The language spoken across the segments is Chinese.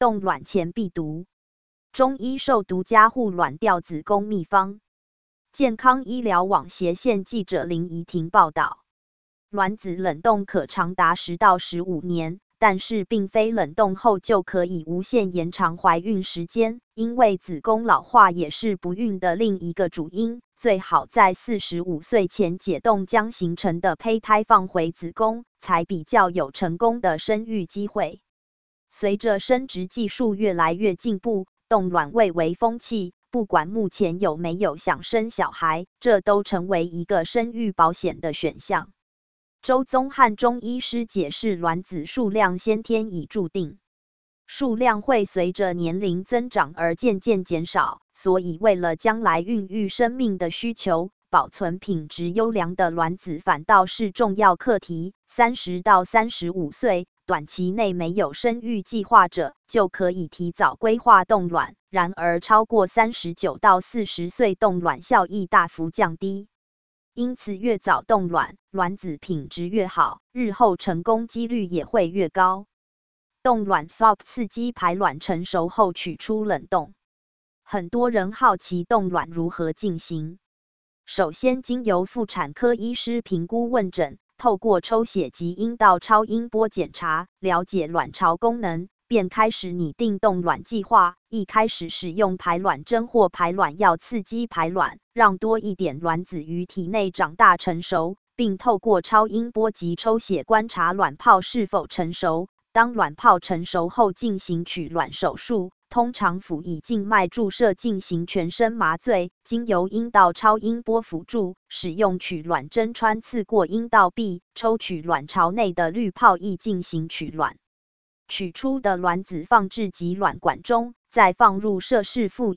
冻卵前必读。中医授独家护卵吊子宫秘方。健康医疗网斜线记者林怡婷报道。卵子冷冻可长达10到15年，但是并非冷冻后就可以无限延长怀孕时间，因为子宫老化也是不孕的另一个主因，最好在45岁前解冻将形成的胚胎放回子宫，才比较有成功的生育机会。随着生殖技术越来越进步，冻卵蔚为风气，不管目前有没有想生小孩，这都成为一个生育保险的选项。周宗翰中医师解释，卵子数量先天已注定，数量会随着年龄增长而渐渐减少，所以为了将来孕育生命的需求，保存品质优良的卵子反倒是重要课题。30到35岁，短期内没有生育计划者，就可以提早规划冻卵。然而，超过39到40岁，冻卵效益大幅降低。因此，越早冻卵，卵子品质越好，日后成功几率也会越高。冻卵 SOP 刺激排卵成熟后取出冷冻。很多人好奇冻卵如何进行。首先，经由妇产科医师评估问诊，透过抽血及阴道超音波检查，了解卵巢功能，便开始拟定冻卵计划。一开始使用排卵针或排卵药刺激排卵，让多一点卵子于体内长大成熟，并透过超音波及抽血观察卵泡是否成熟。当卵泡成熟后，进行取卵手术，通常辅以静脉注射进行全身麻醉，经由阴道超音波辅助，使用取卵针穿刺过阴道壁，抽取卵巢内的滤泡液进行取卵。取出的卵子放置集卵管中，再放入摄氏负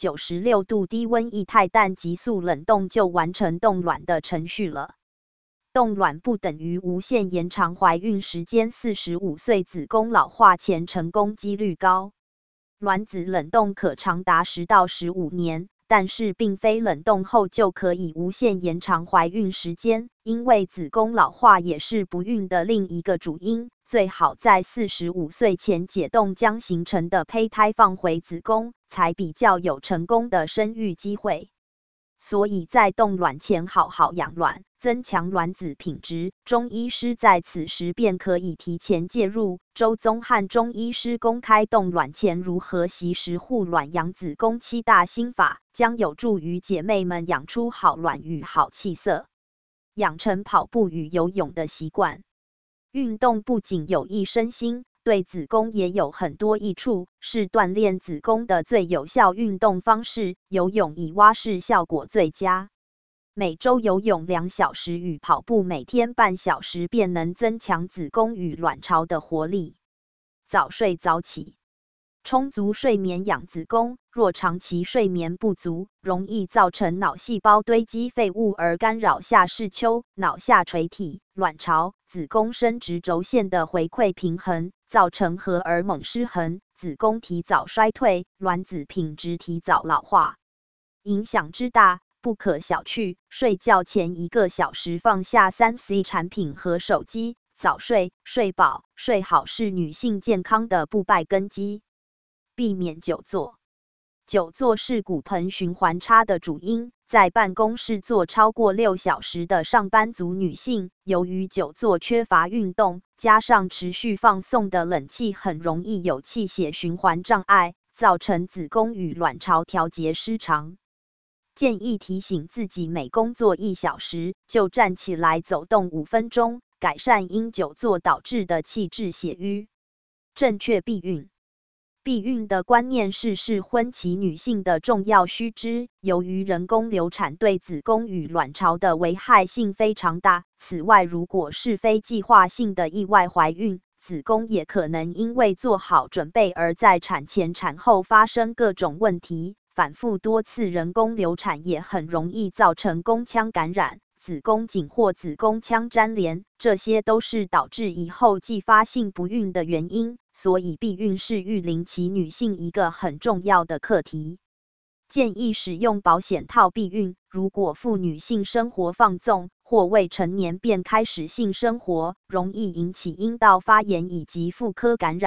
196度低温液态氮急速冷冻，就完成冻卵的程序了。冻卵不等于无限延长怀孕时间，45岁子宫老化前成功几率高。卵子冷冻可长达10到15年，但是并非冷冻后就可以无限延长怀孕时间，因为子宫老化也是不孕的另一个主因，最好在45岁前解冻将形成的胚胎放回子宫，才比较有成功的生育机会。所以在冻卵前好好养卵，增强卵子品质，中医师在此时便可以提前介入。周宗翰中医师公开冻卵前如何惜食护卵养子宫7大心法，将有助于姐妹们养出好卵与好气色，养成跑步与游泳的习惯。运动不仅有益身心，对子宫也有很多益处，是锻炼子宫的最有效运动方式。游泳以蛙式效果最佳，每周游泳2小时与跑步每天半小时，便能增强子宫与卵巢的活力。早睡早起，充足睡眠养子宫，若长期睡眠不足，容易造成脑细胞堆积废物而干扰下视丘、脑下垂体、卵巢、子宫生殖轴线的回馈平衡，造成荷尔蒙失衡，子宫提早衰退，卵子品质提早老化。影响之大，不可小觑。睡觉前1个小时放下3C 产品和手机，早睡、睡饱、睡好是女性健康的不败根基。避免久坐。久坐是骨盆循环差的主因，在办公室坐超过6小时的上班族女性，由于久坐缺乏运动，加上持续放送的冷气，很容易有气血循环障碍，造成子宫与卵巢调节失常。建议提醒自己，每工作1小时就站起来走动5分钟，改善因久坐导致的气滞血瘀。正确避孕。避孕的观念是适婚期女性的重要须知。由于人工流产对子宫与卵巢的危害性非常大，此外，如果是非计划性的意外怀孕，子宫也可能因为做好准备而在产前产后发生各种问题。反复多次人工流产也很容易造成宫腔感染、子宫颈或子宫腔粘连，这些都是导致以后继发性不孕的原因。所以避孕是育龄期女性一个很重要的课题。建议使用保险套避孕。如果妇女性生活放纵或未成年便开始性生活，容易引起阴道发炎以及妇科感染，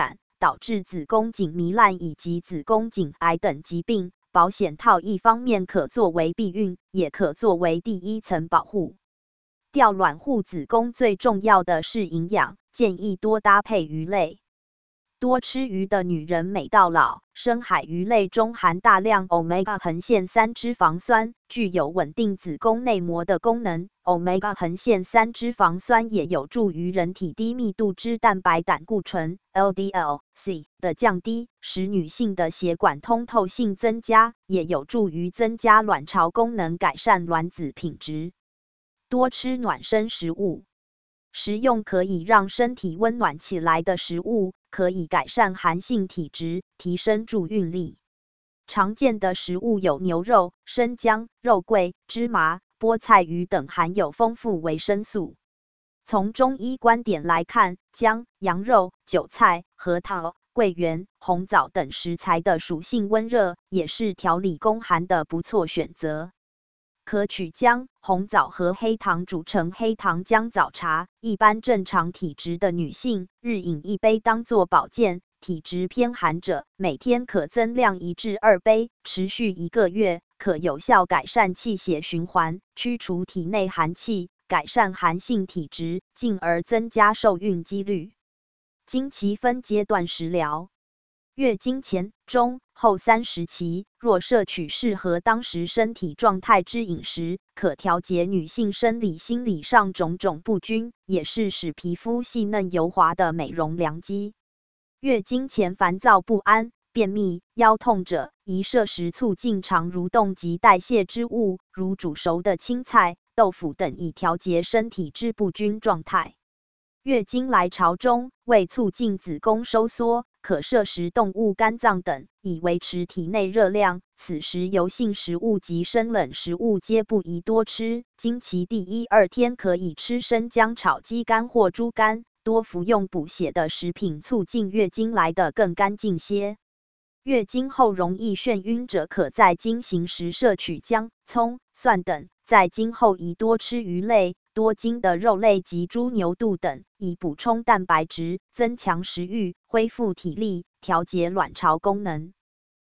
导致子宫颈糜烂以及子宫颈癌等疾病。保险套一方面可作为避孕，也可作为第一层保护。吊卵护子宫最重要的是营养，建议多搭配鱼类。多吃鱼的女人美到老。深海鱼类中含大量 Omega-3脂肪酸，具有稳定子宫内膜的功能。Omega-3脂肪酸也有助于人体低密度脂蛋白胆固醇 （LDL-C） 的降低，使女性的血管通透性增加，也有助于增加卵巢功能，改善卵子品质。多吃暖身食物。食用可以让身体温暖起来的食物，可以改善寒性体质，提升助孕力。常见的食物有牛肉、生姜、肉桂、芝麻、菠菜鱼等，含有丰富维生素。从中医观点来看，姜、羊肉、韭菜、核桃、桂圆、红枣等食材的属性温热，也是调理宫寒的不错选择。可取姜、红枣和黑糖煮成黑糖姜枣茶，一般正常体质的女性日饮1杯当作保健，体质偏寒者每天可增量1至2杯，持续1个月，可有效改善气血循环，驱除体内寒气，改善寒性体质，进而增加受孕几率。经期分阶段食疗。月经前、中、后3时期，若摄取适合当时身体状态之饮食，可调节女性生理心理上种种不均，也是使皮肤细嫩油滑的美容良机。月经前烦躁不安、便秘、腰痛者，宜摄食促进肠蠕动及代谢之物，如煮熟的青菜、豆腐等，以调节身体之不均状态。月经来潮中，为促进子宫收缩，可摄食动物肝脏等，以维持体内热量。此时油性食物及生冷食物皆不宜多吃。经期第1、2天可以吃生姜炒鸡肝或猪肝，多服用补血的食品，促进月经来得更干净些。月经后容易眩晕者，可在经行时摄取姜、葱、蒜等。在经后宜多吃鱼类、多筋的肉类及猪牛肚等，以补充蛋白质，增强食欲，恢复体力，调节卵巢功能。